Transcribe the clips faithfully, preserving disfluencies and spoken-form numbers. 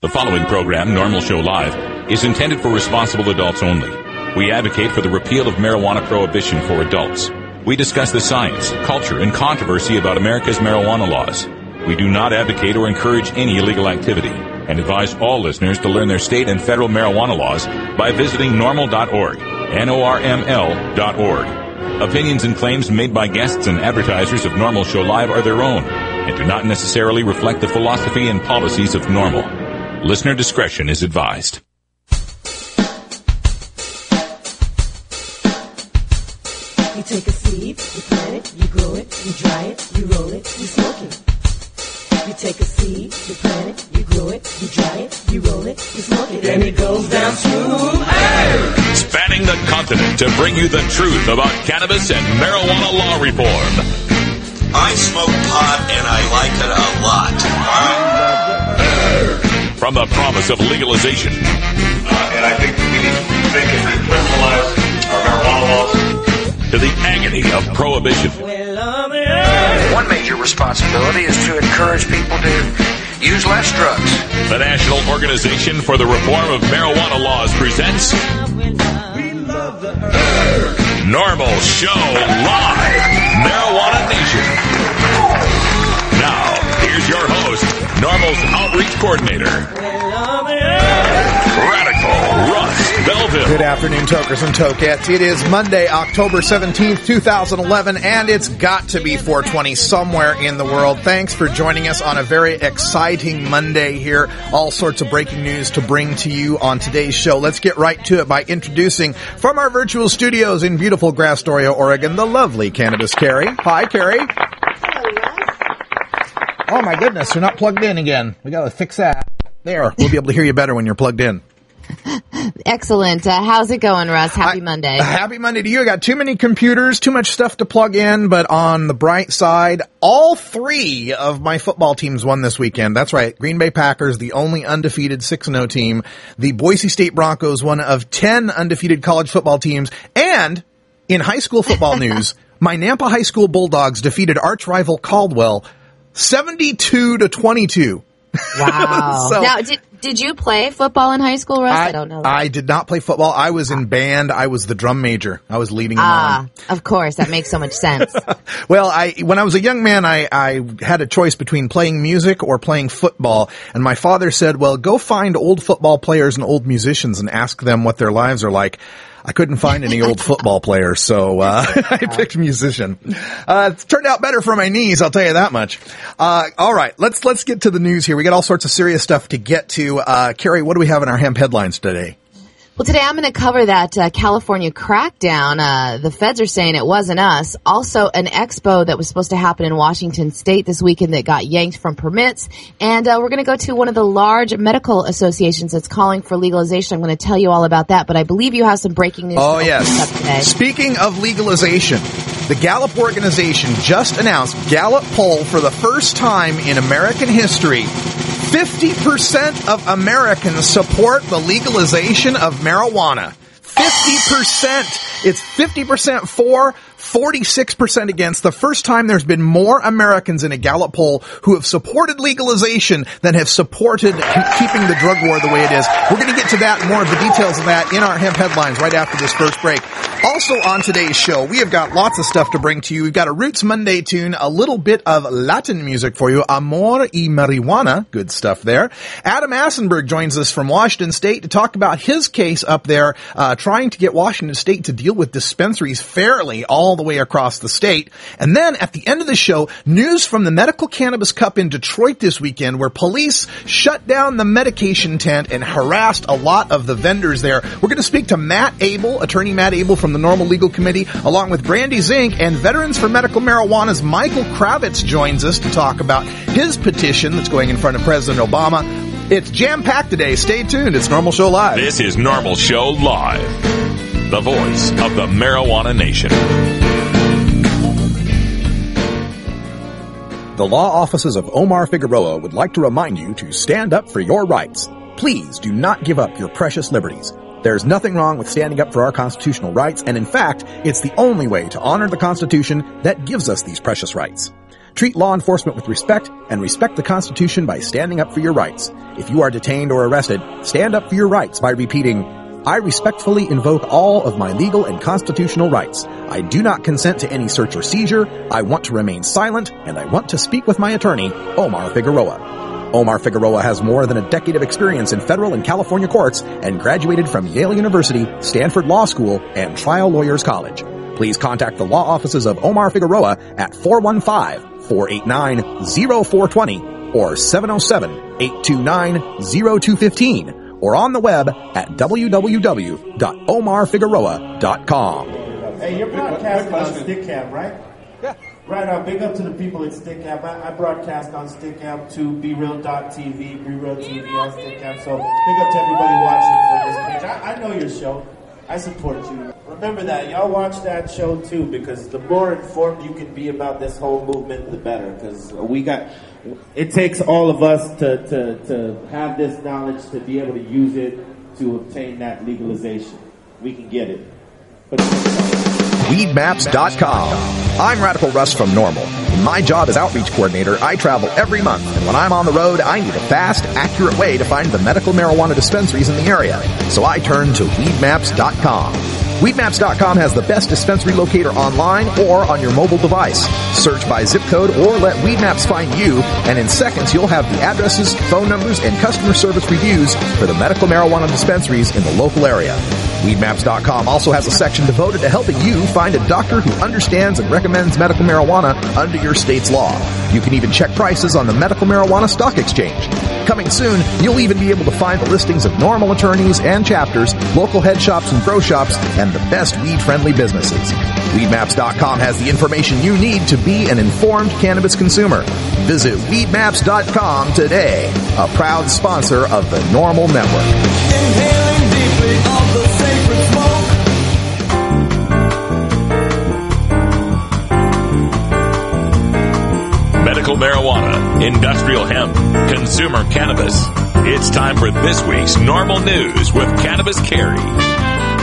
The following program, Normal Show Live, is intended for responsible adults only. We advocate for the repeal of marijuana prohibition for adults. We discuss the science, culture, and controversy about America's marijuana laws. We do not advocate or encourage any illegal activity and advise all listeners to learn their state and federal marijuana laws by visiting normal dot org, N O R M L dot org. Opinions and claims made by guests and advertisers of Normal Show Live are their own and do not necessarily reflect the philosophy and policies of Normal. Listener discretion is advised. You take a seed, you plant it, you grow it, you dry it, you roll it, you smoke it. You take a seed, you plant it, you grow it, you dry it, you roll it, you smoke it, and it goes down smooth. Hey! Spanning the continent to bring you the truth about cannabis and marijuana law reform. I smoke pot and I like it a lot. From the promise of legalization. Uh, and I think we need to rethink and decriminalize our marijuana laws. To the agony of prohibition. One major responsibility is to encourage people to use less drugs. The National Organization for the Reform of Marijuana Laws presents Normal Show Live, Marijuana Nation. Now, here's your host, Normal's Outreach Coordinator, Radical Russ Belville. Good afternoon, Tokers and Tokettes. It is Monday, October seventeenth, twenty eleven, and it's got to be four twenty somewhere in the world. Thanks for joining us on a very exciting Monday here. All sorts of breaking news to bring to you on today's show. Let's get right to it by introducing from our virtual studios in beautiful Grastoria, Oregon, the lovely Cannabis Carrie. Hi, Carrie. Oh, my goodness, you're not plugged in again. We got to fix that. There, we'll be able to hear you better when you're plugged in. Excellent. Uh, how's it going, Russ? Happy I, Monday. Happy Monday to you. I got too many computers, too much stuff to plug in, but on the bright side, all three of my football teams won this weekend. That's right. Green Bay Packers, the only undefeated six and oh team. The Boise State Broncos, one of ten undefeated college football teams. And in high school football news, my Nampa High School Bulldogs defeated arch rival Caldwell seventy-two to twenty-two. Wow. so, now, did did you play football in high school, Russ? I, I don't know. I did not play football. I was in band. I was the drum major. I was leading them ah, on. Of course. That makes so much sense. Well, I when I was a young man, I, I had a choice between playing music or playing football. And my father said, well, go find old football players and old musicians and ask them what their lives are like. I couldn't find any old football players, so uh I picked musician. Uh It's turned out better for my knees, I'll tell you that much. Uh All right, let's let's get to the news here. We got all sorts of serious stuff to get to. Uh Carrie, what do we have in our hemp headlines today? Well, today I'm going to cover that uh, California crackdown. Uh, the feds are saying it wasn't us. Also, an expo that was supposed to happen in Washington State this weekend that got yanked from permits. And uh, we're going to go to one of the large medical associations that's calling for legalization. I'm going to tell you all about that, but I believe you have some breaking news. Oh, yes. Up today. Speaking of legalization, the Gallup organization just announced Gallup poll for the first time in American history. fifty percent of Americans support the legalization of marijuana. fifty percent. It's fifty percent for, forty-six percent against. The first time there's been more Americans in a Gallup poll who have supported legalization than have supported keeping the drug war the way it is. We're going to get to that and more of the details of that in our hemp headlines right after this first break. Also on today's show, we have got lots of stuff to bring to you. We've got a Roots Monday tune, a little bit of Latin music for you. Amor y marijuana. Good stuff there. Adam Assenberg joins us from Washington State to talk about his case up there, uh, trying to get Washington State to deal with dispensaries fairly all the way across the state. And then at the end of the show, news from the Medical Cannabis Cup in Detroit this weekend, where police shut down the medication tent and harassed a lot of the vendors there. We're going to speak to Matt Abel, attorney Matt Abel from the Normal Legal Committee, along with Brandy Zink, and Veterans for Medical Marijuana's Michael Kravitz joins us to talk about his petition that's going in front of President Obama. It's jam-packed today. Stay tuned. It's Normal Show Live. This is Normal Show Live, the voice of the marijuana nation. The law offices of Omar Figueroa would like to remind you to stand up for your rights. Please do not give up your precious liberties. There's nothing wrong with standing up for our constitutional rights, and in fact, it's the only way to honor the Constitution that gives us these precious rights. Treat law enforcement with respect and respect the Constitution by standing up for your rights. If you are detained or arrested, stand up for your rights by repeating, I respectfully invoke all of my legal and constitutional rights. I do not consent to any search or seizure. I want to remain silent, and I want to speak with my attorney, Omar Figueroa. Omar Figueroa has more than a decade of experience in federal and California courts and graduated from Yale University, Stanford Law School, and Trial Lawyers College. Please contact the law offices of Omar Figueroa at four one five, four eight nine, zero four two zero or seven oh seven, eight two nine, zero two one five or on the web at w w w dot omar figueroa dot com. Hey, you're broadcasting on Stickam, right? Yeah. Right on. Big up to the people at Stickam. I, I broadcast on Stickam to Be Real dot T V, Be Real T V on Stickam. So big up to everybody watching from this page. I, I know your show. I support you. Remember that. Y'all watch that show too, because the more informed you can be about this whole movement, the better. Because we got, it takes all of us to, to, to have this knowledge to be able to use it to obtain that legalization. We can get it. But weed maps dot com. I'm Radical Russ from Normal. In my job as outreach coordinator, I travel every month, and when I'm on the road, I need a fast, accurate way to find the medical marijuana dispensaries in the area. So I turn to weed maps dot com. weed maps dot com has the best dispensary locator online or on your mobile device. Search by zip code or let Weedmaps find you, and in seconds you'll have the addresses, phone numbers, and customer service reviews for the medical marijuana dispensaries in the local area. weed maps dot com also has a section devoted to helping you find a doctor who understands and recommends medical marijuana under your state's law. You can even check prices on the Medical Marijuana Stock Exchange. Coming soon, you'll even be able to find the listings of normal attorneys and chapters, local head shops and grow shops, and the best weed-friendly businesses. weed maps dot com has the information you need to be an informed cannabis consumer. Visit weed maps dot com today, a proud sponsor of the Normal Network. Inhaling deeply of the sacred smoke. Medical marijuana, industrial hemp, consumer cannabis. It's time for this week's Normal News with Cannabis Carrie.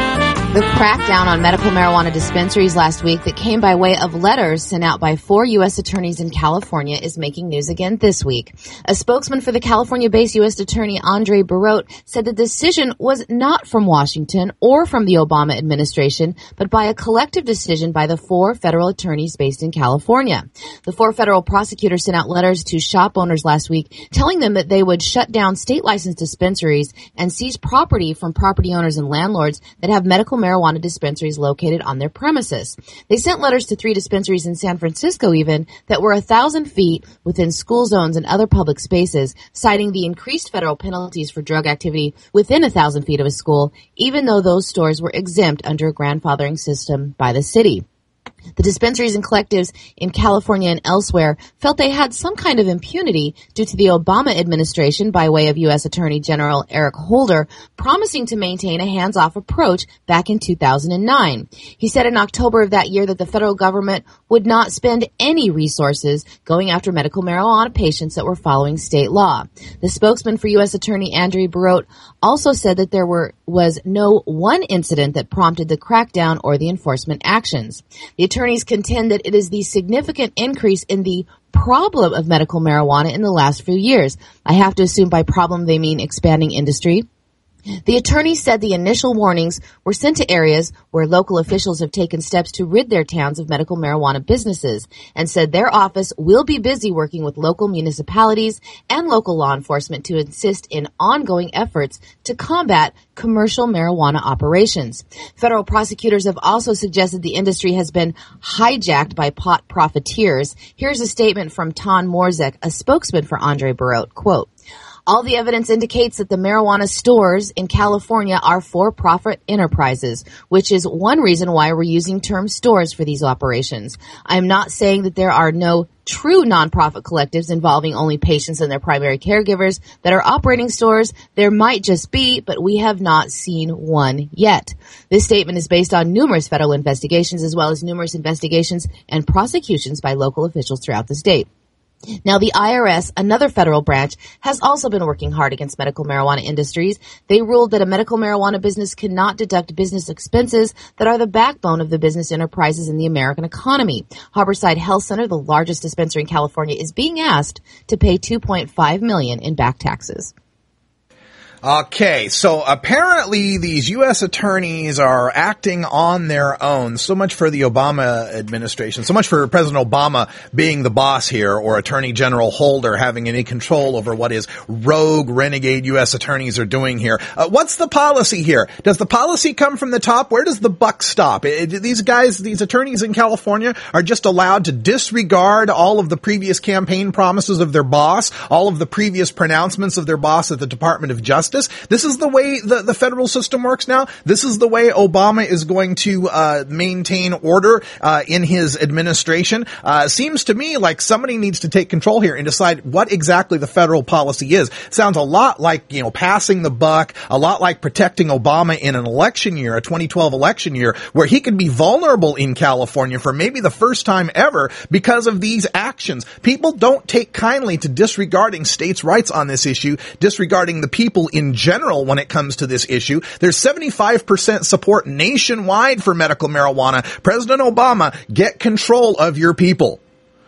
The crackdown on medical marijuana dispensaries last week that came by way of letters sent out by four U S attorneys in California is making news again this week. A spokesman for the California-based U S attorney Andre Barot said the decision was not from Washington or from the Obama administration, but by a collective decision by the four federal attorneys based in California. The four federal prosecutors sent out letters to shop owners last week telling them that they would shut down state-licensed dispensaries and seize property from property owners and landlords that have medical marijuana dispensaries located on their premises. They sent letters to three dispensaries in San Francisco even that were a thousand feet within school zones and other public spaces, citing the increased federal penalties for drug activity within a thousand feet of a school, even though those stores were exempt under a grandfathering system by the city. The dispensaries and collectives in California and elsewhere felt they had some kind of impunity due to the Obama administration by way of U S Attorney General Eric Holder promising to maintain a hands-off approach back in two thousand nine. He said in October of that year that the federal government would not spend any resources going after medical marijuana patients that were following state law. The spokesman for U S Attorney Andre Barot also said that there were was no one incident that prompted the crackdown or the enforcement actions. The attorneys contend that it is the significant increase in the problem of medical marijuana in the last few years. I have to assume by problem they mean expanding industry. The attorney said the initial warnings were sent to areas where local officials have taken steps to rid their towns of medical marijuana businesses, and said their office will be busy working with local municipalities and local law enforcement to assist in ongoing efforts to combat commercial marijuana operations. Federal prosecutors have also suggested the industry has been hijacked by pot profiteers. Here's a statement from Ton Morzek, a spokesman for Andre Barot, quote, all the evidence indicates that the marijuana stores in California are for-profit enterprises, which is one reason why we're using term stores for these operations. I'm not saying that there are no true nonprofit collectives involving only patients and their primary caregivers that are operating stores. There might just be, but we have not seen one yet. This statement is based on numerous federal investigations as well as numerous investigations and prosecutions by local officials throughout the state. Now, the I R S, another federal branch, has also been working hard against medical marijuana industries. They ruled that a medical marijuana business cannot deduct business expenses that are the backbone of the business enterprises in the American economy. Harborside Health Center, the largest dispensary in California, is being asked to pay two point five million dollars in back taxes. Okay, so apparently these U S attorneys are acting on their own. So much for the Obama administration. So much for President Obama being the boss here, or Attorney General Holder having any control over what his rogue, renegade U S attorneys are doing here. Uh, what's the policy here? Does the policy come from the top? Where does the buck stop? It, it, these guys, these attorneys in California are just allowed to disregard all of the previous campaign promises of their boss, all of the previous pronouncements of their boss at the Department of Justice. This is the way the, the federal system works now. This is the way Obama is going to uh, maintain order uh, in his administration. Uh, seems to me like somebody needs to take control here and decide what exactly the federal policy is. Sounds a lot like, you know, passing the buck, a lot like protecting Obama in an election year, a twenty twelve election year, where he could be vulnerable in California for maybe the first time ever because of these actions. People don't take kindly to disregarding states' rights on this issue, disregarding the people in general when it comes to this issue. There's seventy-five percent support nationwide for medical marijuana. President Obama, get control of your people.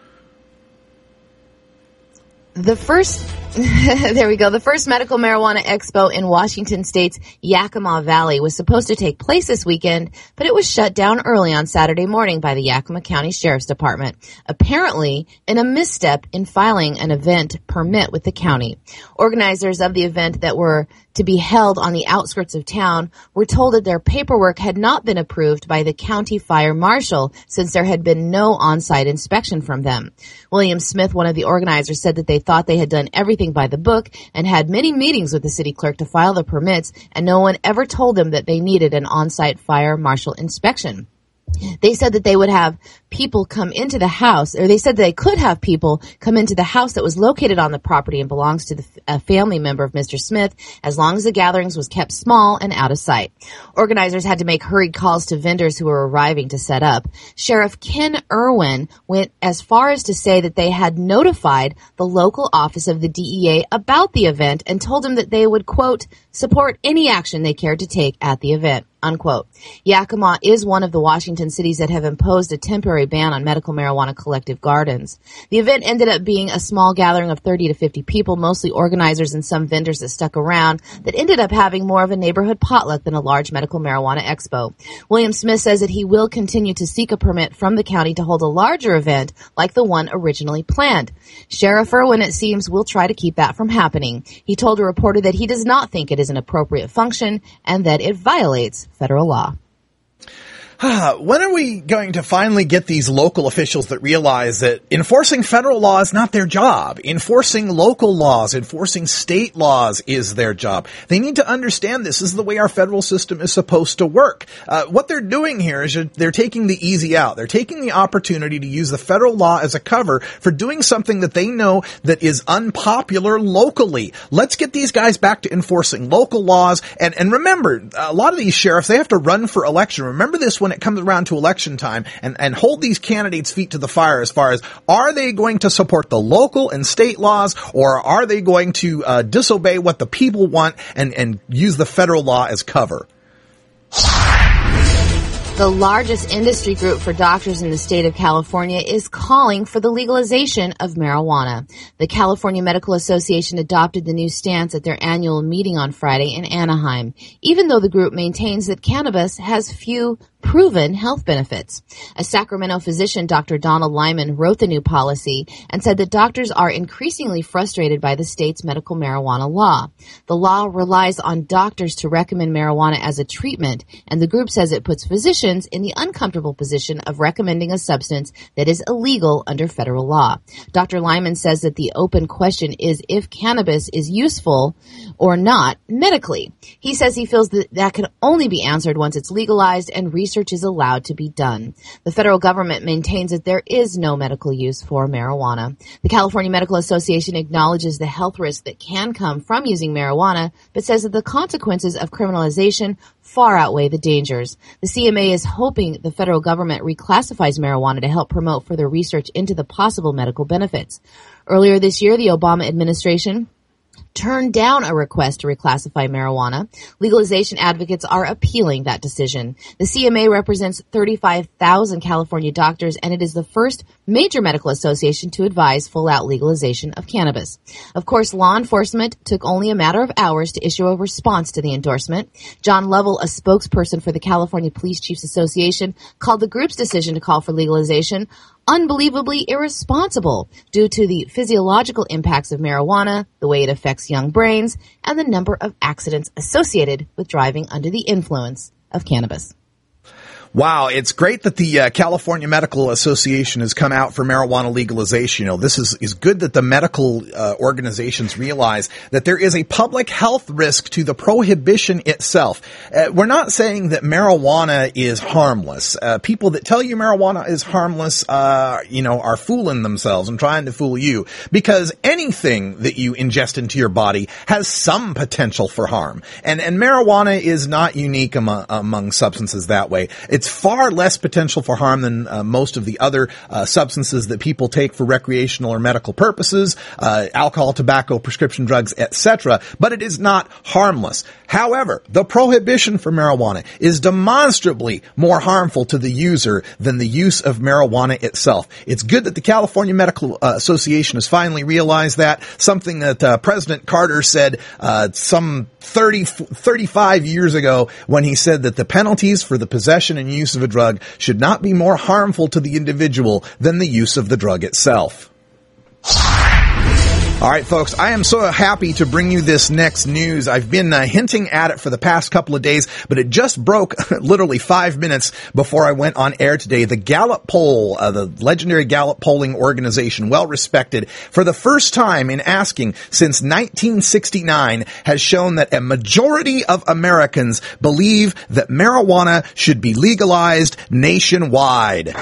The first, there we go, the first medical marijuana expo in Washington State's Yakima Valley was supposed to take place this weekend, but it was shut down early on Saturday morning by the Yakima County Sheriff's Department, apparently in a misstep in filing an event permit with the county. Organizers of the event that were to be held on the outskirts of town were told that their paperwork had not been approved by the county fire marshal since there had been no on-site inspection from them. William Smith, one of the organizers, said that they thought they had done everything by the book and had many meetings with the city clerk to file the permits, and no one ever told them that they needed an on-site fire marshal inspection. They said that they would have people come into the house, or they said that they could have people come into the house that was located on the property and belongs to the, a family member of Mister Smith, as long as the gatherings was kept small and out of sight. Organizers had to make hurried calls to vendors who were arriving to set up. Sheriff Ken Irwin went as far as to say that they had notified the local office of the D E A about the event and told them that they would, quote, support any action they cared to take at the event, unquote. Yakima is one of the Washington cities that have imposed a temporary ban on medical marijuana collective gardens. The event ended up being a small gathering of thirty to fifty people, mostly organizers and some vendors that stuck around, that ended up having more of a neighborhood potluck than a large medical marijuana expo. William Smith says that he will continue to seek a permit from the county to hold a larger event like the one originally planned. Sheriff Irwin, it seems, will try to keep that from happening. He told a reporter that he does not think it is an appropriate function and that it violates federal law. When are we going to finally get these local officials that realize that enforcing federal law is not their job? Enforcing local laws, enforcing state laws is their job. They need to understand this. This is the way our federal system is supposed to work. Uh, what they're doing here is they're taking the easy out. They're taking the opportunity to use the federal law as a cover for doing something that they know that is unpopular locally. Let's get these guys back to enforcing local laws. And, and remember, a lot of these sheriffs, they have to run for election. Remember this when it comes around to election time, and, and hold these candidates' feet to the fire as far as, are they going to support the local and state laws, or are they going to uh, disobey what the people want and, and use the federal law as cover? The largest industry group for doctors in the state of California is calling for the legalization of marijuana. The California Medical Association adopted the new stance at their annual meeting on Friday in Anaheim, even though the group maintains that cannabis has few proven health benefits. A Sacramento physician, Doctor Donald Lyman, wrote the new policy and said that doctors are increasingly frustrated by the state's medical marijuana law. The law relies on doctors to recommend marijuana as a treatment, and the group says it puts physicians in the uncomfortable position of recommending a substance that is illegal under federal law. Doctor Lyman says that the open question is if cannabis is useful or not medically. He says he feels that that can only be answered once it's legalized and researched research is allowed to be done. The federal government maintains that there is no medical use for marijuana. The California Medical Association acknowledges the health risk that can come from using marijuana, but says that the consequences of criminalization far outweigh the dangers. The C M A is hoping the federal government reclassifies marijuana to help promote further research into the possible medical benefits. Earlier this year, the Obama administration turned down a request to reclassify marijuana. Legalization advocates are appealing that decision. The C M A represents thirty-five thousand California doctors, and it is the first major medical association to advise full-out legalization of cannabis. Of course, law enforcement took only a matter of hours to issue a response to the endorsement. John Lovell, a spokesperson for the California Police Chiefs Association, called the group's decision to call for legalization unbelievably irresponsible due to the physiological impacts of marijuana, the way it affects young brains, and the number of accidents associated with driving under the influence of cannabis. Wow, it's great that the uh, California Medical Association has come out for marijuana legalization. You know, this is, is good that the medical uh, organizations realize that there is a public health risk to the prohibition itself. Uh, we're not saying that marijuana is harmless. Uh, people that tell you marijuana is harmless, uh, you know, are fooling themselves and trying to fool you, because anything that you ingest into your body has some potential for harm. And, and marijuana is not unique among, among substances that way. It's far less potential for harm than uh, most of the other uh, substances that people take for recreational or medical purposes, uh, alcohol, tobacco, prescription drugs, et cetera. But it is not harmless. However, the prohibition for marijuana is demonstrably more harmful to the user than the use of marijuana itself. It's good that the California Medical uh, Association has finally realized that, something that uh, President Carter said uh, some thirty, thirty-five years ago when he said that the penalties for the possession and use of a drug should not be more harmful to the individual than the use of the drug itself. All right, folks, I am so happy to bring you this next news. I've been uh, hinting at it for the past couple of days, but it just broke literally five minutes before I went on air today. The Gallup poll, uh, the legendary Gallup polling organization, well respected, for the first time in asking since nineteen sixty-nine, has shown that a majority of Americans believe that marijuana should be legalized nationwide.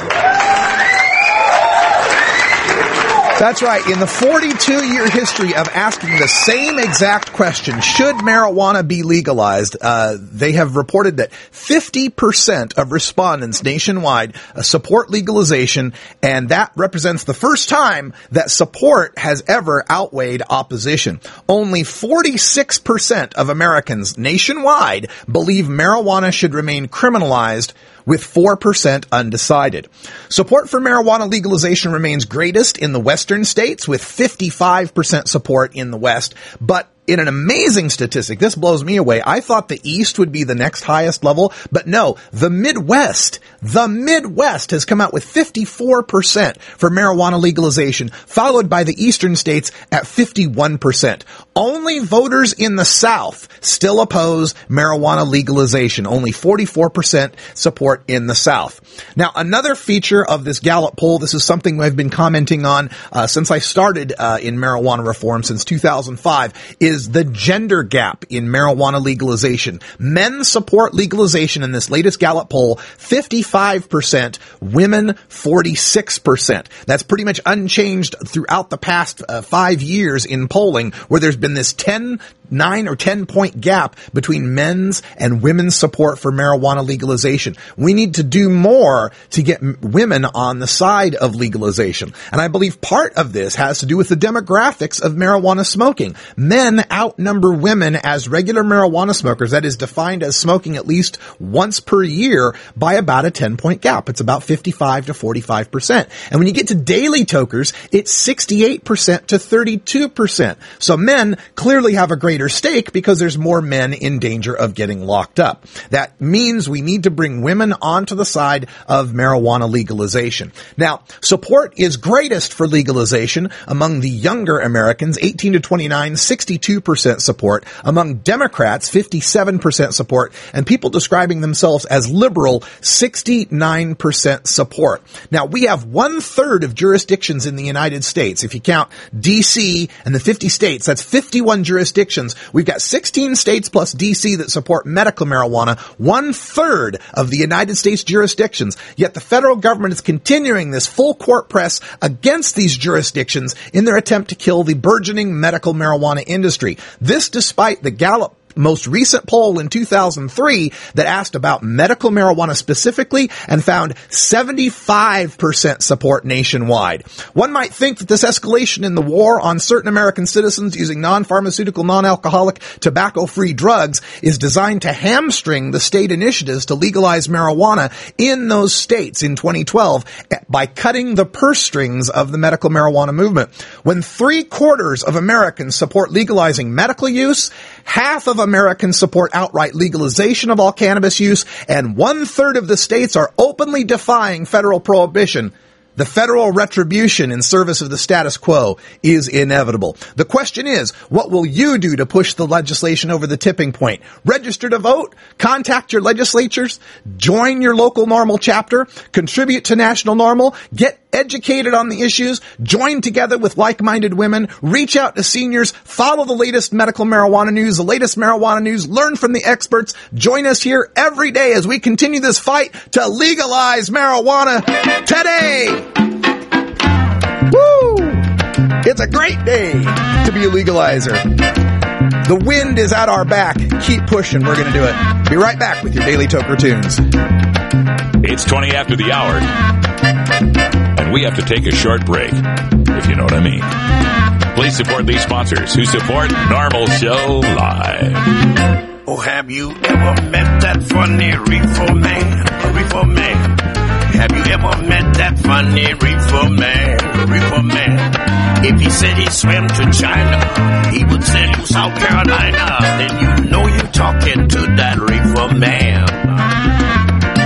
That's right. In the forty-two-year history of asking the same exact question, should marijuana be legalized, uh, they have reported that fifty percent of respondents nationwide uh, support legalization, and that represents the first time that support has ever outweighed opposition. Only forty-six percent of Americans nationwide believe marijuana should remain criminalized, with four percent undecided. Support for marijuana legalization remains greatest in the western states, with fifty-five percent support in the West, but in an amazing statistic, this blows me away. I thought the East would be the next highest level, but no, the Midwest, the Midwest has come out with fifty-four percent for marijuana legalization, followed by the Eastern states at fifty-one percent. Only voters in the South still oppose marijuana legalization. Only forty-four percent support in the South. Now, another feature of this Gallup poll, this is something I've been commenting on uh, since I started uh, in marijuana reform since two thousand five, is the gender gap in marijuana legalization. Men support legalization in this latest Gallup poll, fifty-five percent, women forty-six percent. That's pretty much unchanged throughout the past uh, five years in polling, where there's been this ten, nine or ten point gap between men's and women's support for marijuana legalization. We need to do more to get m- women on the side of legalization. And I believe part of this has to do with the demographics of marijuana smoking. Men outnumber women as regular marijuana smokers, that is defined as smoking at least once per year, by about a ten point gap. It's about fifty-five to forty-five percent. And when you get to daily tokers, it's sixty-eight percent to thirty-two percent. So men clearly have a greater stake because there's more men in danger of getting locked up. That means we need to bring women onto the side of marijuana legalization. Now, support is greatest for legalization among the younger Americans, eighteen to twenty-nine, sixty-two percent support. Among Democrats, fifty-seven percent support. And people describing themselves as liberal, sixty-nine percent support. Now, we have one third of jurisdictions in the United States. If you count D C and the fifty states, that's fifty-one jurisdictions jurisdictions. We've got sixteen states plus D C that support medical marijuana, one third of the United States jurisdictions. Yet the federal government is continuing this full court press against these jurisdictions in their attempt to kill the burgeoning medical marijuana industry. This despite the Gallup most recent poll in two thousand three that asked about medical marijuana specifically and found seventy-five percent support nationwide. One might think that this escalation in the war on certain American citizens using non-pharmaceutical, non-alcoholic, tobacco-free drugs is designed to hamstring the state initiatives to legalize marijuana in those states in twenty twelve by cutting the purse strings of the medical marijuana movement. When three quarters of Americans support legalizing medical use, half of Americans support outright legalization of all cannabis use, and one-third of the states are openly defying federal prohibition. The federal retribution in service of the status quo is inevitable. The question is, what will you do to push the legislation over the tipping point? Register to vote? Contact your legislatures? Join your local NORML chapter? Contribute to National NORML? Get educated on the issues? Join together with like-minded women? Reach out to seniors? Follow the latest medical marijuana news, the latest marijuana news? Learn from the experts? Join us here every day as we continue this fight to legalize marijuana today! Woo! It's a great day to be a legalizer. The wind is at our back. Keep pushing. We're going to do it. Be right back with your Daily Toker Tunes. It's twenty after the hour, and we have to take a short break, if you know what I mean. Please support these sponsors who support NORML Show Live. Oh, have you ever met that funny reefer man? Reefer man. Have you ever met that funny reefer man? Reefer man. If he said he swam to China, he would send you South Carolina. Then you know you're talking to that reefer man.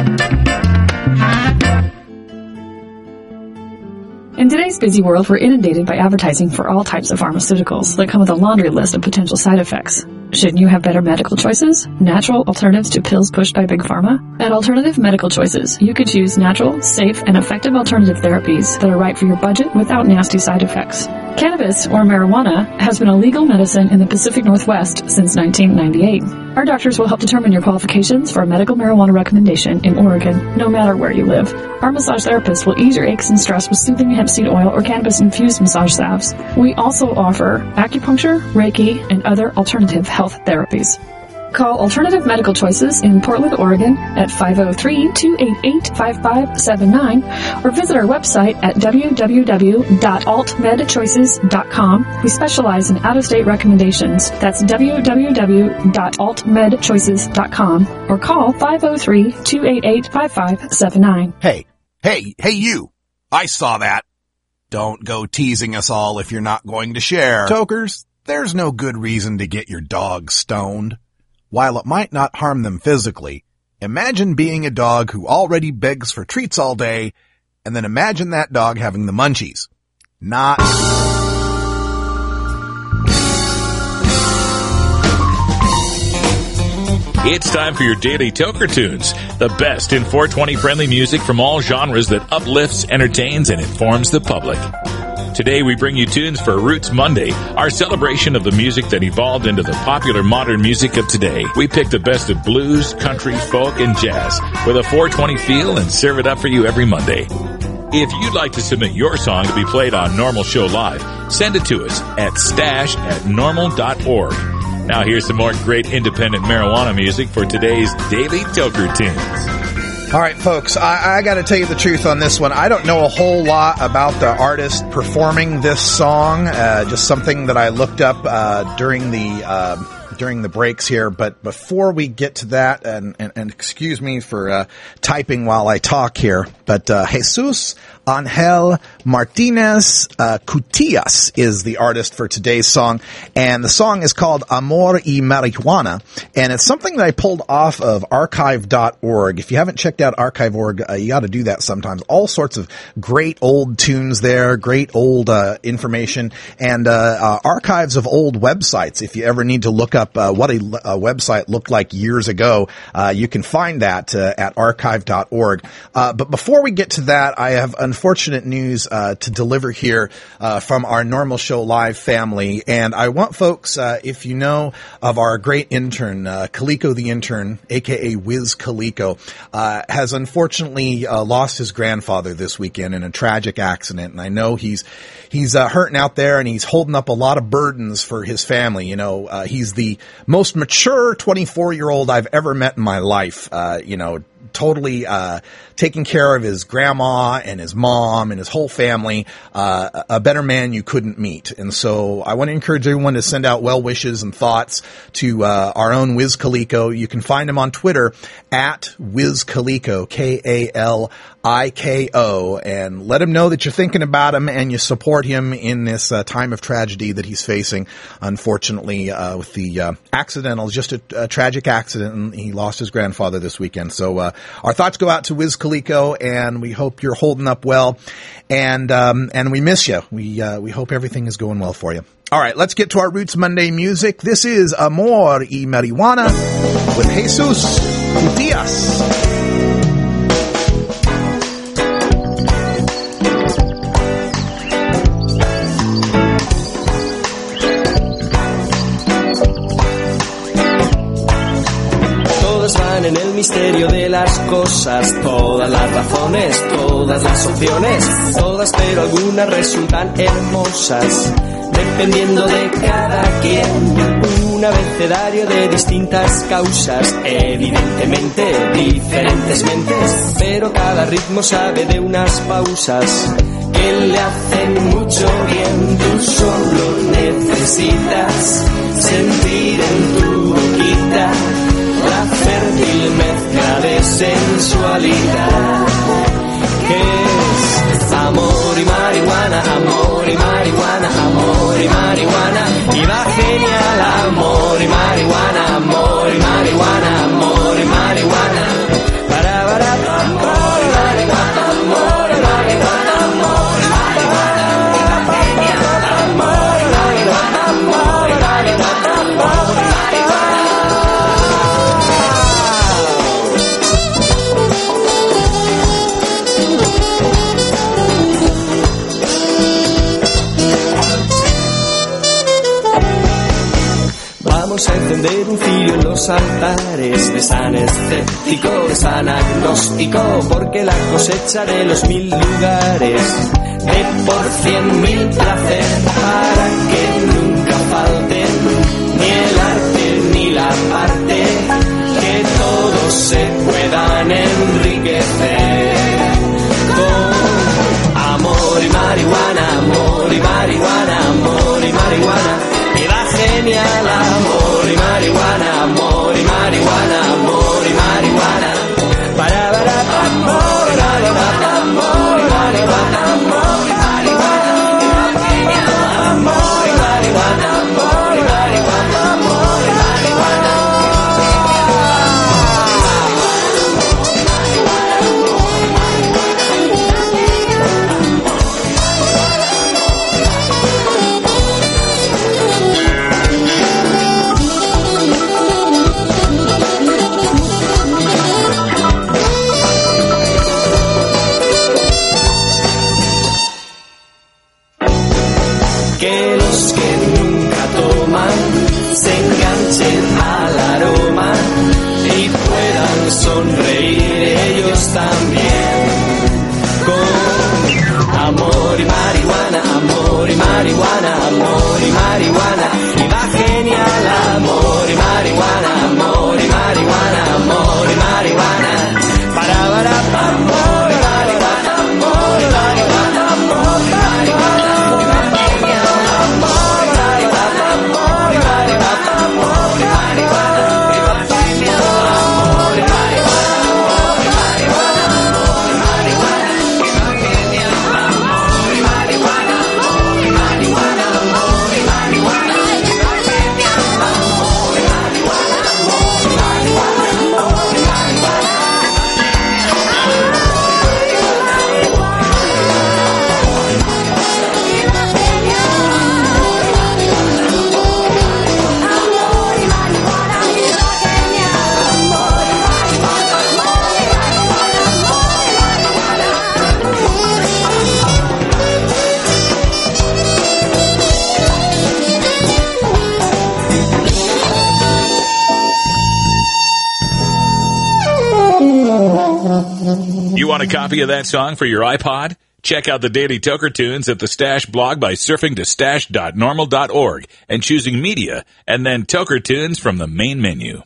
In today's busy world, we're inundated by advertising for all types of pharmaceuticals that come with a laundry list of potential side effects. Shouldn't you have better medical choices? Natural alternatives to pills pushed by Big Pharma? At Alternative Medical Choices, you could choose natural, safe, and effective alternative therapies that are right for your budget without nasty side effects. Cannabis, or marijuana, has been a legal medicine in the Pacific Northwest since nineteen ninety-eight. Our doctors will help determine your qualifications for a medical marijuana recommendation in Oregon, no matter where you live. Our massage therapists will ease your aches and stress with soothing hemp seed oil or cannabis-infused massage salves. We also offer acupuncture, Reiki, and other alternative health therapies. Call Alternative Medical Choices in Portland, Oregon at five oh three, two eight eight, five five seven nine or visit our website at w w w dot alt med choices dot com. We specialize in out-of-state recommendations. That's w w w dot alt med choices dot com or call five oh three, two eight eight, five five seven nine. Hey, hey, hey you! I saw that. Don't go teasing us all if you're not going to share. Tokers, there's no good reason to get your dog stoned. While it might not harm them physically, imagine being a dog who already begs for treats all day, and then imagine that dog having the munchies. Not... It's time for your Daily Toker Tunes, the best in four twenty friendly music from all genres that uplifts, entertains, and informs the public. Today we bring you tunes for Roots Monday, our celebration of the music that evolved into the popular modern music of today. We pick the best of blues, country, folk, and jazz with a four twenty feel and serve it up for you every Monday. If you'd like to submit your song to be played on NORML Show Live, send it to us at stash at normal dot org. Now here's some more great independent marijuana music for today's Daily Toker Tunes. All right, folks, I, I got to tell you the truth on this one. I don't know a whole lot about the artist performing this song, uh, just something that I looked up uh, during the uh, during the breaks here. But before we get to that, and, and, and excuse me for uh, typing while I talk here, but uh, Jesus Angel Martinez uh, Cutillas is the artist for today's song, and the song is called Amor y Marijuana, and it's something that I pulled off of archive dot org. If you haven't checked out archive dot org, uh, you got to do that sometimes. All sorts of great old tunes there, great old uh, information, and uh, uh, archives of old websites if you ever need to look up up uh, what a, a website looked like years ago. Uh, you can find that uh, at archive dot org. Uh, but before we get to that, I have unfortunate news uh, to deliver here uh, from our Normal Show Live family. And I want folks, uh, if you know of our great intern, uh, Kaliko the intern, a k a. Wiz Kaliko, uh, has unfortunately uh, lost his grandfather this weekend in a tragic accident. And I know he's he's uh, hurting out there, and he's holding up a lot of burdens for his family. You know, uh, he's the most mature twenty-four-year-old I've ever met in my life. Uh, you know, totally uh taking care of his grandma and his mom and his whole family, uh a better man you couldn't meet. And so I want to encourage everyone to send out well wishes and thoughts to uh our own Wiz Kaliko. You can find him on Twitter at Wiz Kaliko, K A L I K O, and let him know that you're thinking about him and you support him in this uh, time of tragedy that he's facing, unfortunately, uh with the uh accidental, just a, a tragic accident, and he lost his grandfather this weekend. So uh our thoughts go out to Wiz Kaliko, and we hope you're holding up well, and um, and we miss you. We uh, we hope everything is going well for you. All right, let's get to our Roots Monday music. This is Amor y Marihuana with Jesus Utias. En el misterio de las cosas, todas las razones, todas las opciones, todas pero algunas resultan hermosas, dependiendo de cada quien. Un abecedario de distintas causas, evidentemente diferentes mentes, pero cada ritmo sabe de unas pausas que le hacen mucho bien. Tú solo necesitas sentir en tu boquita la fértil mezcla de sensualidad, que es amor y marihuana, amor y marihuana, amor y marihuana, y va genial, amor y marihuana, amor y marihuana, amor y marihuana, para, para, para, amor y marihuana, amor y marihuana, amor y marihuana, y va genial, amor y marihuana, amor y marihuana, amor y marihuana. Vamos a encender un cirio en los altares de San Escéptico, de San Agnóstico, porque la cosecha de los mil lugares de por cien mil placer, para que nunca falten ni el arte ni la parte, que todos se puedan enriquecer con amor y marihuana, amor y marihuana, amor y marihuana. Y va genial, amor y marihuana, amor y marihuana, amor y marihuana, para, para, amor y marihuana, amor y marihuana, amor y marihuana, y va genial, amor y marihuana, amor You want a copy of that song for your iPod? Check out the Daily Toker Tunes at the Stash blog by surfing to stash dot normal dot org and choosing Media, and then Toker Tunes from the main menu.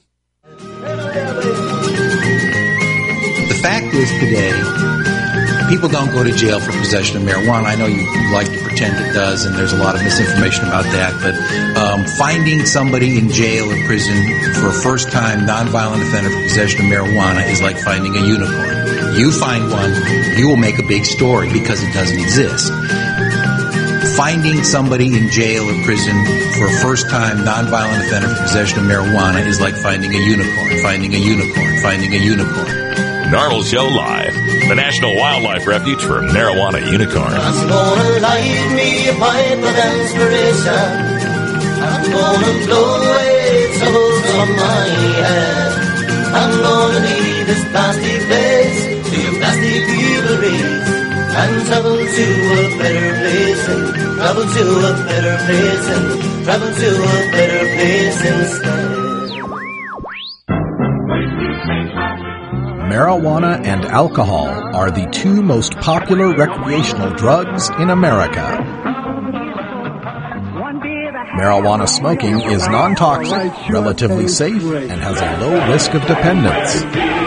The fact is today, people don't go to jail for possession of marijuana. I know you like to pretend it does, and there's a lot of misinformation about that, but um, finding somebody in jail or prison for a first-time nonviolent offender for possession of marijuana is like finding a unicorn. You find one, you will make a big story because it doesn't exist. Finding somebody in jail or prison for a first-time nonviolent offender for possession of marijuana is like finding a unicorn, finding a unicorn, finding a unicorn. Normal Show Live, the National Wildlife Refuge for Marijuana Unicorns. I'm gonna light me a pipe of inspiration. I'm gonna blow away troubles from my head. I'm gonna leave this plastic place to your plastic people race and travel to a better place and travel to a better place and travel to a better place instead. Marijuana and alcohol are the two most popular recreational drugs in America. Marijuana smoking is non-toxic, relatively safe, and has a low risk of dependence.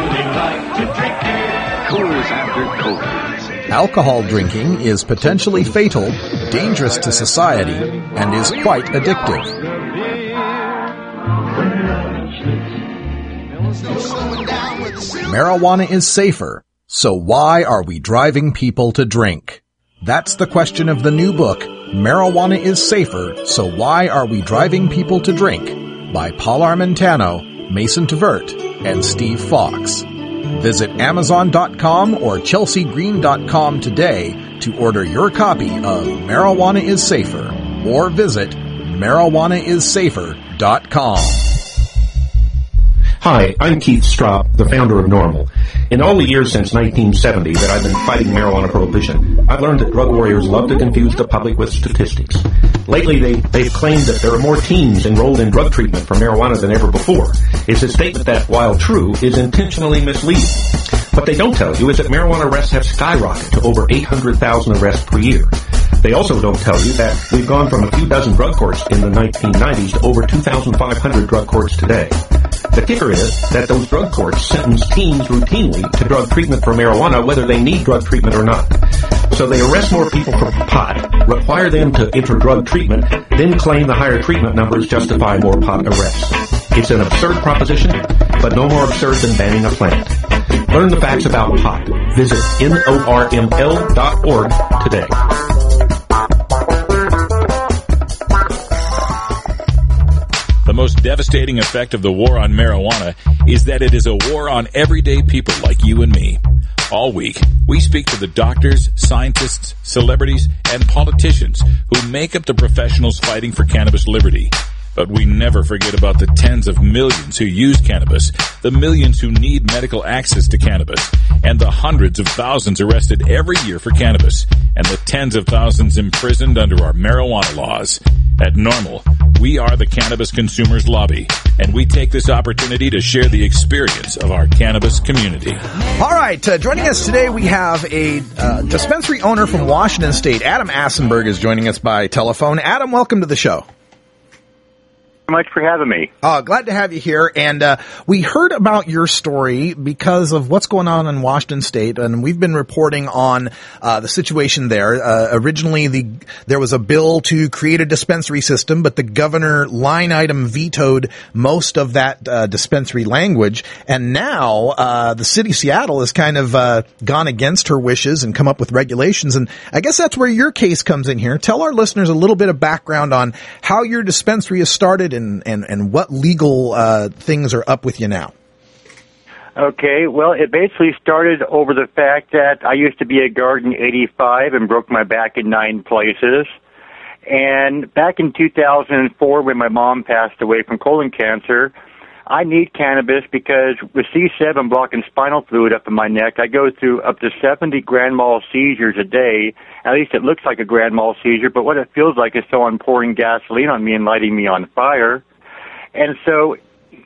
Alcohol drinking is potentially fatal, dangerous to society, and is quite addictive. Marijuana is safer, so why are we driving people to drink? That's the question of the new book, Marijuana is Safer, So Why Are We Driving People to Drink? By Paul Armentano, Mason Tvert, and Steve Fox. Visit Amazon dot com or Chelsea Green dot com today to order your copy of Marijuana is Safer, or visit marijuana is safer dot com. Hi, I'm Keith Straub, the founder of NORML. In all the years since nineteen seventy that I've been fighting marijuana prohibition, I've learned that drug warriors love to confuse the public with statistics. Lately, they, they've claimed that there are more teens enrolled in drug treatment for marijuana than ever before. It's a statement that, while true, is intentionally misleading. What they don't tell you is that marijuana arrests have skyrocketed to over eight hundred thousand arrests per year. They also don't tell you that we've gone from a few dozen drug courts in the nineteen nineties to over two thousand five hundred drug courts today. The kicker is that those drug courts sentence teens routinely to drug treatment for marijuana whether they need drug treatment or not. So they arrest more people for pot, require them to enter drug treatment, then claim the higher treatment numbers justify more pot arrests. It's an absurd proposition, but no more absurd than banning a plant. Learn the facts about pot. Visit N O R M L dot org today. The most devastating effect of the war on marijuana is that it is a war on everyday people like you and me. All week, we speak to the doctors, scientists, celebrities, and politicians who make up the professionals fighting for cannabis liberty. But we never forget about the tens of millions who use cannabis, the millions who need medical access to cannabis, and the hundreds of thousands arrested every year for cannabis, and the tens of thousands imprisoned under our marijuana laws. At NORML, we are the Cannabis Consumers Lobby, and we take this opportunity to share the experience of our cannabis community. All right, uh, joining us today, we have a uh, dispensary owner from Washington State. Adam Assenberg is joining us by telephone. Adam, welcome to the show. Much for having me. Uh, glad to have you here. And uh, we heard about your story because of what's going on in Washington State, and we've been reporting on uh, the situation there. Uh, originally, the there was a bill to create a dispensary system, but the governor line item vetoed most of that uh, dispensary language. And now uh, the city of Seattle has kind of uh, gone against her wishes and come up with regulations. And I guess that's where your case comes in here. Tell our listeners a little bit of background on how your dispensary has started and, and, and what legal uh, things are up with you now. Okay, well, it basically started over the fact that I used to be a guard in eighty-five and broke my back in nine places. And back in two thousand four, when my mom passed away from colon cancer, I need cannabis because with C seven blocking spinal fluid up in my neck, I go through up to seventy grand mal seizures a day. At least it looks like a grand mal seizure, but what it feels like is someone pouring gasoline on me and lighting me on fire. And so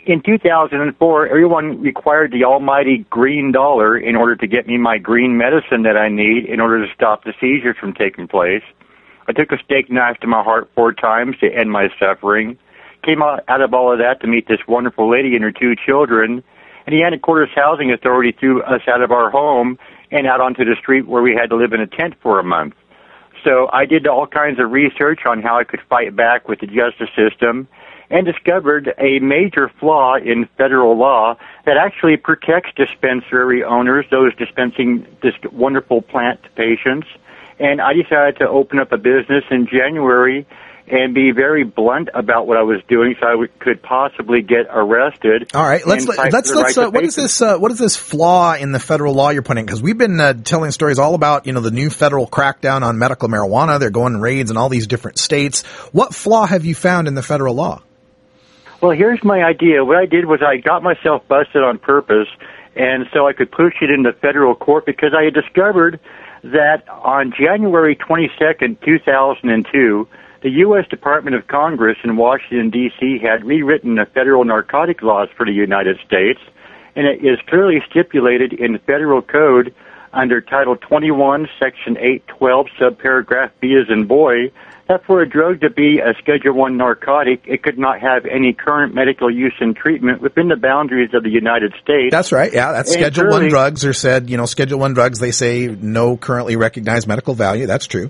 in two thousand four, everyone required the almighty green dollar in order to get me my green medicine that I need in order to stop the seizures from taking place. I took a steak knife to my heart four times to end my suffering. Came out, out of all of that to meet this wonderful lady and her two children. And the Anacortes Housing Authority threw us out of our home and out onto the street where we had to live in a tent for a month. So I did all kinds of research on how I could fight back with the justice system and discovered a major flaw in federal law that actually protects dispensary owners, those dispensing this wonderful plant to patients. And I decided to open up a business in January and be very blunt about what I was doing, so I w- could possibly get arrested. All right, let's let's let's. let's uh, what is this? Uh, what is this flaw in the federal law you're putting? Because we've been uh, telling stories all about, you know, the new federal crackdown on medical marijuana. They're going raids in all these different states. What flaw have you found in the federal law? Well, here's my idea. What I did was I got myself busted on purpose, and so I could push it into federal court because I had discovered that on January twenty-second, two thousand two, the U S Department of Congress in Washington, D C had rewritten the federal narcotic laws for the United States, and it is clearly stipulated in the federal code under Title twenty-one, Section eight twelve, subparagraph B as in boy, that for a drug to be a Schedule one narcotic, it could not have any current medical use and treatment within the boundaries of the United States. That's right, yeah. That's And Schedule clearly- one drugs are said, you know, Schedule one drugs, they say no currently recognized medical value. That's true.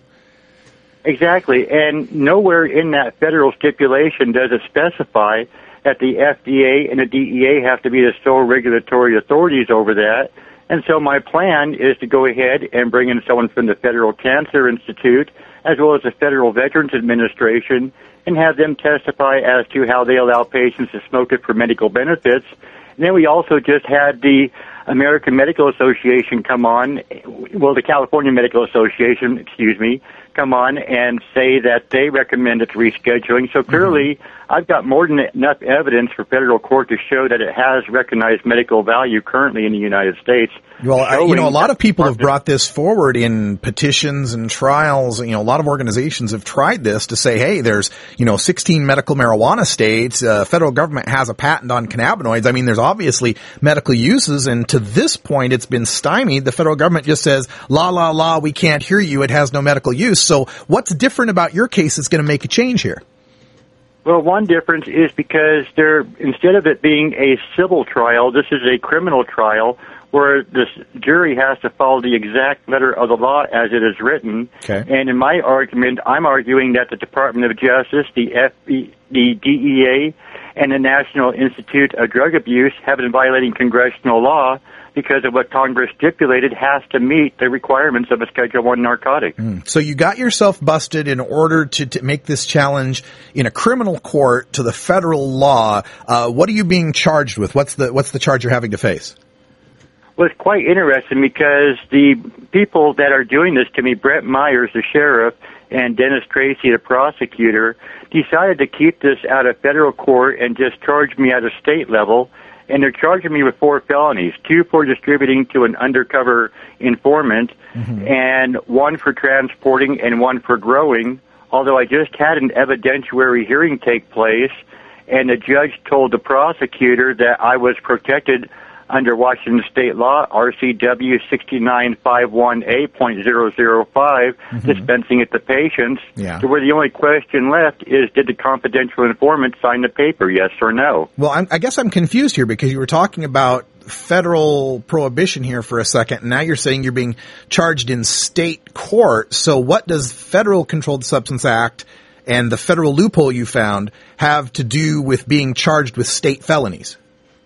Exactly, and nowhere in that federal stipulation does it specify that the F D A and the D E A have to be the sole regulatory authorities over that. And so my plan is to go ahead and bring in someone from the Federal Cancer Institute as well as the Federal Veterans Administration and have them testify as to how they allow patients to smoke it for medical benefits. And then we also just had the American Medical Association come on, well, the California Medical Association, excuse me, come on and say that they recommend its rescheduling. So clearly, mm-hmm. I've got more than enough evidence for federal court to show that it has recognized medical value currently in the United States. Well, I, you know, a lot of people have brought this forward in petitions and trials. You know, a lot of organizations have tried this to say, hey, there's, you know, sixteen medical marijuana states. Uh, federal government has a patent on cannabinoids. I mean, there's obviously medical uses, and to this point, it's been stymied. The federal government just says, la, la, la, we can't hear you. It has no medical use. So what's different about your case that's going to make a change here? Well, one difference is because there, instead of it being a civil trial, this is a criminal trial where this jury has to follow the exact letter of the law as it is written. Okay. And in my argument, I'm arguing that the Department of Justice, the F B, the D E A, and the National Institute of Drug Abuse have been violating congressional law because of what Congress stipulated has to meet the requirements of a Schedule one narcotic. Mm. So you got yourself busted in order to, to make this challenge in a criminal court to the federal law. Uh, what are you being charged with? What's the what's the charge you're having to face? Well, it's quite interesting because the people that are doing this to me, Brett Myers, the sheriff, and Dennis Tracy, the prosecutor, decided to keep this out of federal court and just charge me at a state level. And they're charging me with four felonies, two for distributing to an undercover informant, mm-hmm. and one for transporting and one for growing, although I just had an evidentiary hearing take place, and the judge told the prosecutor that I was protected under Washington state law, R C W sixty-nine fifty-one A point zero zero five, mm-hmm. dispensing it to patients, yeah. to where the only question left is, did the confidential informant sign the paper, yes or no? Well, I'm, I guess I'm confused here because you were talking about federal prohibition here for a second, and now you're saying you're being charged in state court. So what does Federal Controlled Substance Act and the federal loophole you found have to do with being charged with state felonies?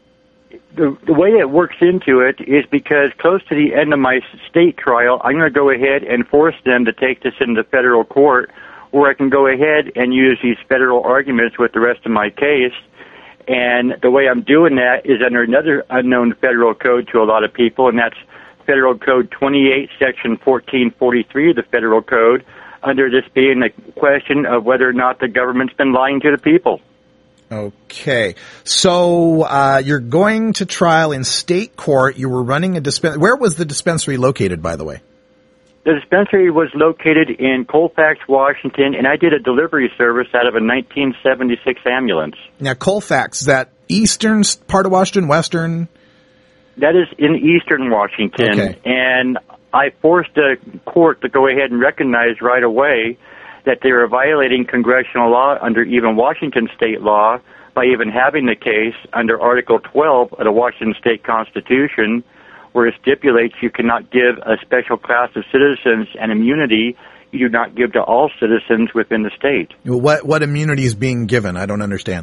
The, the way it works into it is because close to the end of my state trial, I'm going to go ahead and force them to take this into federal court, where I can go ahead and use these federal arguments with the rest of my case. And the way I'm doing that is under another unknown federal code to a lot of people, and that's Federal Code twenty-eight, Section fourteen forty-three of the Federal Code, under this being the question of whether or not the government's been lying to the people. Okay. So, uh, you're going to trial in state court. You were running a dispensary. Where was the dispensary located, by the way? The dispensary was located in Colfax, Washington, and I did a delivery service out of a nineteen seventy-six ambulance. Now, Colfax, is that eastern part of Washington, western? That is in eastern Washington, Okay. and I forced the court to go ahead and recognize right away that they were violating congressional law under even Washington state law by even having the case under Article twelve of the Washington State Constitution, where it stipulates you cannot give a special class of citizens an immunity you do not give to all citizens within the state. What what immunity is being given? I don't understand.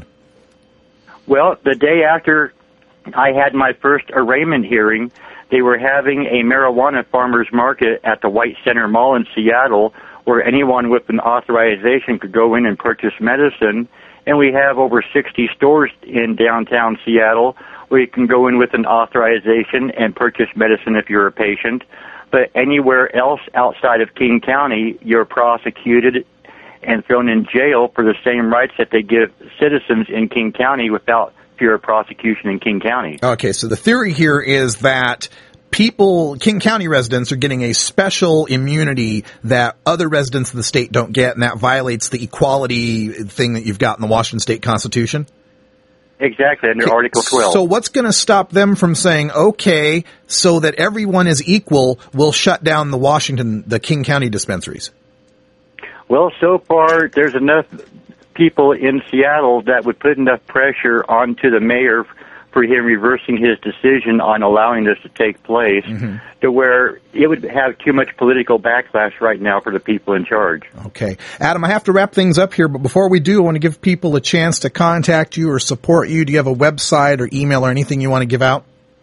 Well, the day after I had my first arraignment hearing, they were having a marijuana farmers market at the White Center Mall in Seattle, where anyone with an authorization could go in and purchase medicine. And we have over sixty stores in downtown Seattle where you can go in with an authorization and purchase medicine if you're a patient. But anywhere else outside of King County, you're prosecuted and thrown in jail for the same rights that they give citizens in King County without fear of prosecution in King County. Okay, so the theory here is that people, King County residents, are getting a special immunity that other residents of the state don't get, and that violates the equality thing that you've got in the Washington State Constitution? Exactly, under Okay, Article twelve. So what's going to stop them from saying, okay, so that everyone is equal, we'll shut down the Washington, the King County dispensaries? Well, so far, there's enough people in Seattle that would put enough pressure onto the mayor for him reversing his decision on allowing this to take place, Mm-hmm. to where it would have too much political backlash right now for the people in charge. Okay. Adam, I have to wrap things up here, but before we do, I want to give people a chance to contact you or support you. Do you have a website or email or anything you want to give out?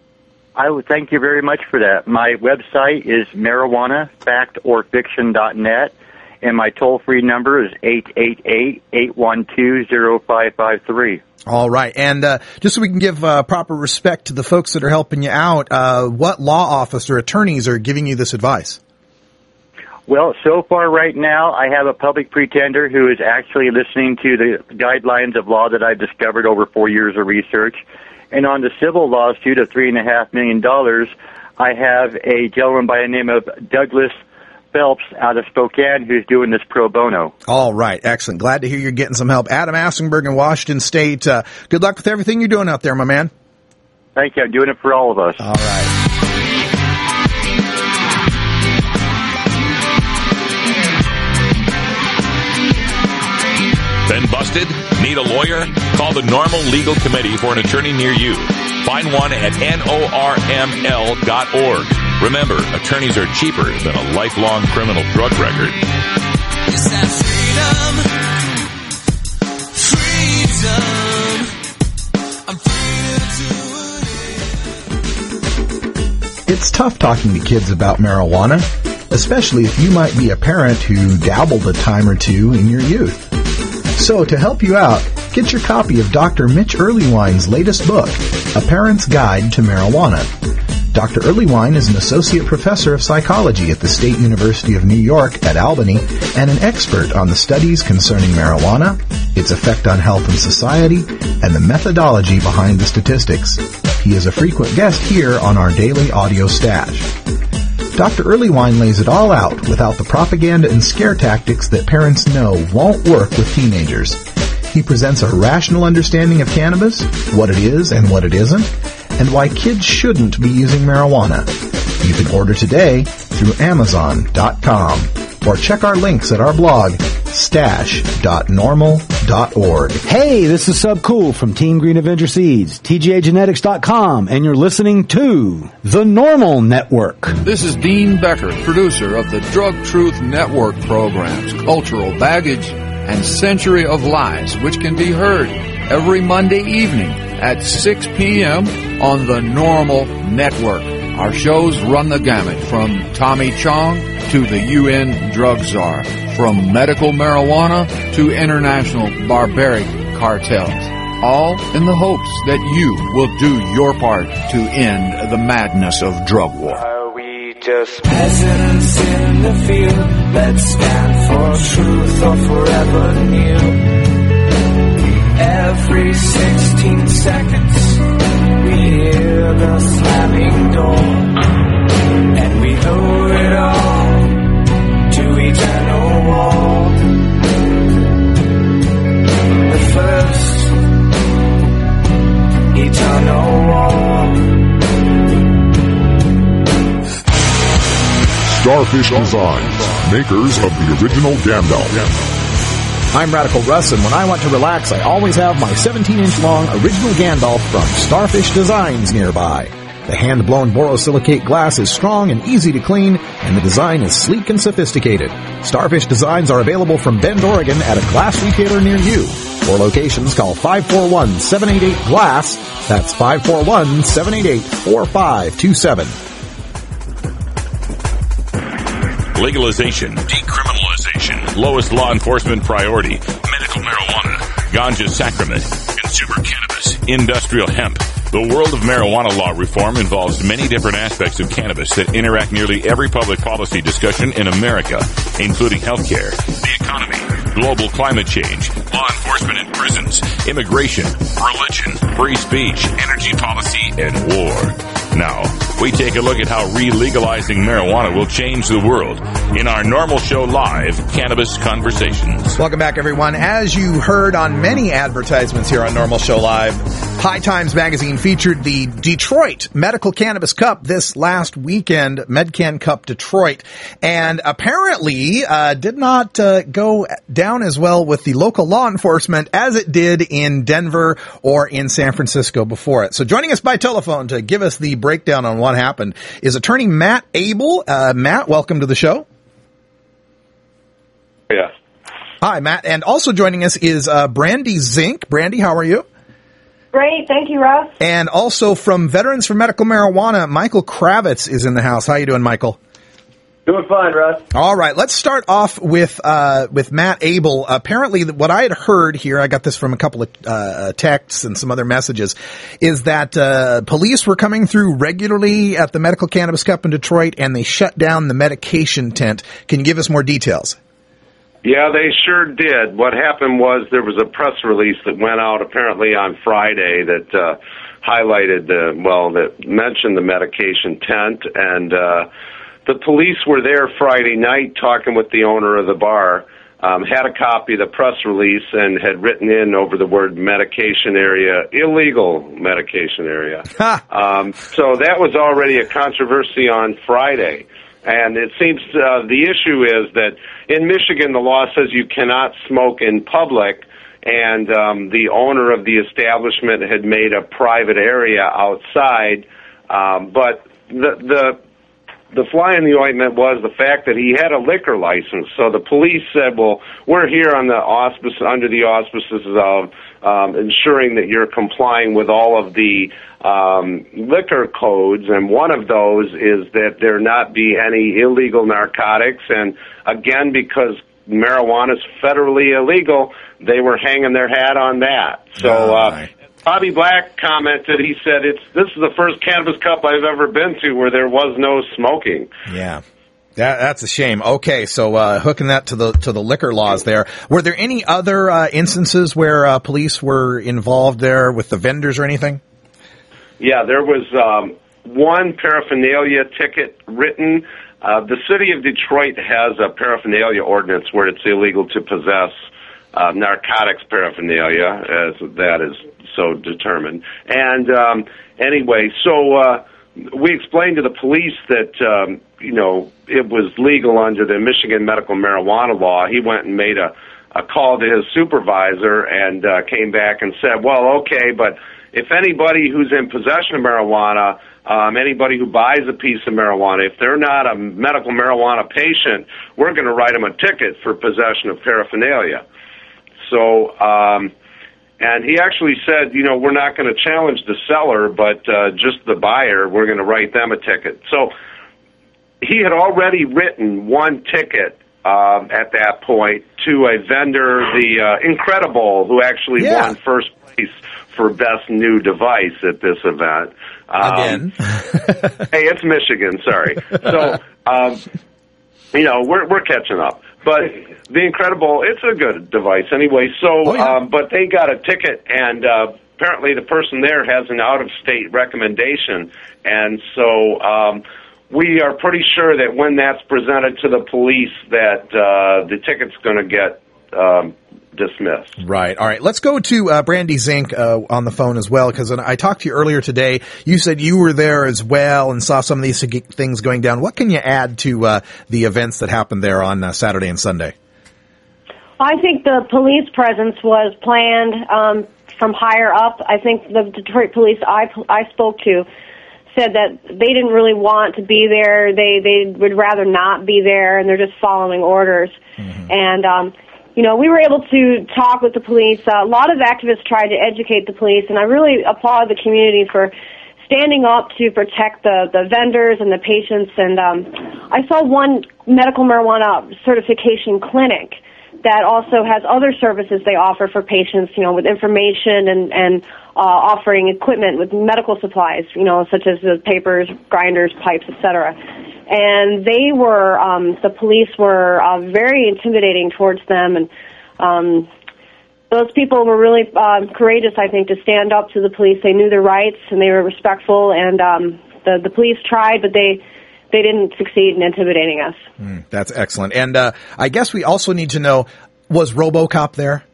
I would thank you very much for that. My website is marijuana fact or fiction dot net, and my toll-free number is eight eight eight, eight one two, zero five five three. All right. And uh, just so we can give uh, proper respect to the folks that are helping you out, uh, what law office or attorneys are giving you this advice? Well, so far right now, I have a public pretender who is actually listening to the guidelines of law that I've discovered over four years of research. And on the civil lawsuit of three and a half million dollars, I have a gentleman by the name of Douglas Phelps out of Spokane who's doing this pro bono. All right. Excellent. Glad to hear you're getting some help. Adam Assenberg in Washington State. Uh, good luck with everything you're doing out there, my man. Thank you. I'm doing it for all of us. All right. Been busted? Need a lawyer? Call the Normal Legal Committee for an attorney near you. Find one at N O R M L dot org. Remember, attorneys are cheaper than a lifelong criminal drug record. It's that freedom, freedom. I'm free to do it. It's tough talking to kids about marijuana, especially if you might be a parent who dabbled a time or two in your youth. So to help you out, get your copy of Doctor Mitch Earlywine's latest book, A Parent's Guide to Marijuana. Doctor Earlywine is an associate professor of psychology at the State University of New York at Albany and an expert on the studies concerning marijuana, its effect on health and society, and the methodology behind the statistics. He is a frequent guest here on our daily audio stash. Doctor Earlywine lays it all out without the propaganda and scare tactics that parents know won't work with teenagers. He presents a rational understanding of cannabis, what it is and what it isn't, and why kids shouldn't be using marijuana. You can order today through Amazon dot com or check our links at our blog, stash dot normal dot org. Hey, this is Sub Cool from Team Green Avenger Seeds, T G A genetics dot com, and you're listening to The Normal Network. This is Dean Becker, producer of the Drug Truth Network programs, Cultural Baggage and Century of Lies, which can be heard every Monday evening at six p.m. on the Normal Network. Our shows run the gamut from Tommy Chong to the U N drug czar, from medical marijuana to international barbaric cartels, all in the hopes that you will do your part to end the madness of drug war. Are we just peasants in the field that stand for truth or forever new? Every sixteen seconds we hear the slamming door, and we know it all Starfish Designs, makers of the original Gandalf. I'm Radical Russ, and when I want to relax, I always have my seventeen-inch long original Gandalf from Starfish Designs nearby. The hand-blown borosilicate glass is strong and easy to clean, and the design is sleek and sophisticated. Starfish Designs are available from Bend, Oregon at a glass retailer near you. For locations, call five four one, seven eight eight, GLASS. That's five four one, seven eight eight, four five two seven. Legalization, decriminalization, lowest law enforcement priority, medical marijuana, ganja sacrament, consumer cannabis, industrial hemp. The world of marijuana law reform involves many different aspects of cannabis that interact nearly every public policy discussion in America, including healthcare, the economy, global climate change, law enforcement in prisons, immigration, religion, free speech, energy policy, and war. Now, we take a look at how re-legalizing marijuana will change the world in our Normal Show Live Cannabis Conversations. Welcome back, everyone. As you heard on many advertisements here on Normal Show Live, High Times Magazine featured the Detroit Medical Cannabis Cup this last weekend, MedCan Cup Detroit, and apparently uh, did not uh, go down as well with the local law enforcement as it did in Denver or in San Francisco before it. So joining us by telephone to give us the breakdown on what happened is attorney Matt Abel. Uh, Matt, welcome to the show. Yeah. Hi, Matt. And also joining us is uh, Brandy Zink. Brandy, how are you? Great. Thank you, Russ. And also from Veterans for Medical Marijuana, Michael Kravitz is in the house. How you doing, Michael? Doing fine, Russ. All right, let's start off with uh, with Matt Abel. Apparently, what I had heard here, I got this from a couple of uh, texts and some other messages, is that uh, police were coming through regularly at the Medical Cannabis Cup in Detroit, and they shut down the medication tent. Can you give us more details? Yeah, they sure did. What happened was there was a press release that went out apparently on Friday that uh, highlighted, the, well, that mentioned the medication tent, and uh, the police were there Friday night talking with the owner of the bar, um, had a copy of the press release, and had written in over the word medication area, illegal medication area. um, so that was already a controversy on Friday. And it seems uh, the issue is that in Michigan, the law says you cannot smoke in public, and um, the owner of the establishment had made a private area outside. Um, but the, the the fly in the ointment was the fact that he had a liquor license. So the police said, well, we're here on the auspice, under the auspices of um, ensuring that you're complying with all of the um, liquor codes, and one of those is that there not be any illegal narcotics. And again, because marijuana is federally illegal, they were hanging their hat on that. So uh, Bobby Black commented, he said, "It's this is the first cannabis cup I've ever been to where there was no smoking." Yeah. That, that's a shame. Okay, so uh, hooking that to the to the liquor laws there. Were there any other uh, instances where uh, police were involved there with the vendors or anything? Yeah, there was um, one paraphernalia ticket written. Uh, the city of Detroit has a paraphernalia ordinance where it's illegal to possess uh, narcotics paraphernalia, as that is so determined. And um, anyway, so uh, we explained to the police that, um, you know, it was legal under the Michigan medical marijuana law. He went and made a, a call to his supervisor and uh, came back and said, well, okay, but if anybody who's in possession of marijuana, um, anybody who buys a piece of marijuana, if they're not a medical marijuana patient, we're going to write them a ticket for possession of paraphernalia. So, um, and he actually said, you know, we're not going to challenge the seller, but uh, just the buyer, we're going to write them a ticket. So he had already written one ticket um, at that point to a vendor, the uh, Incredible, who actually yeah. won first place for best new device at this event. Um, Again. Hey, it's Michigan, sorry. So, um, you know, we're we're catching up. But the Incredible, it's a good device anyway. So, oh, yeah. um, but they got a ticket, and uh, apparently the person there has an out-of-state recommendation, and so um, we are pretty sure that when that's presented to the police, that uh, the ticket's going to get um, dismissed. Right. All right. Let's go to uh, Brandy Zink uh, on the phone as well, because I talked to you earlier today. You said you were there as well and saw some of these things going down. What can you add to uh, the events that happened there on uh, Saturday and Sunday? I think the police presence was planned um, from higher up. I think the Detroit police I, I spoke to said that they didn't really want to be there. They they would rather not be there, and they're just following orders. Mm-hmm. And, um, you know, we were able to talk with the police. Uh, a lot of activists tried to educate the police, and I really applaud the community for standing up to protect the, the vendors and the patients. And um, I saw one medical marijuana certification clinic that also has other services they offer for patients, you know, with information and, and uh, offering equipment with medical supplies, you know, such as the papers, grinders, pipes, et cetera. And they were, um, the police were uh, very intimidating towards them, and um, those people were really um, courageous, I think, to stand up to the police. They knew their rights, and they were respectful, and um, the, the police tried, but they they didn't succeed in intimidating us. Mm, that's excellent. And uh, I guess we also need to know, was RoboCop there?